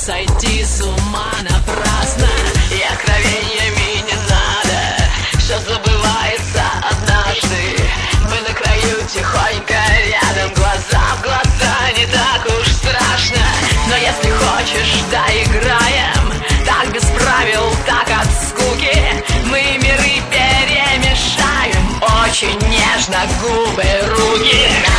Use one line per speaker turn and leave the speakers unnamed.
сойти с ума напрасно. И откровениями не надо, все забывается однажды. Мы на краю тихонько рядом, глаза в глаза, не так уж страшно. Но если хочешь, доиграем, так без правил, так от скуки. Мы миры перемешаем, очень нежно губы, руки.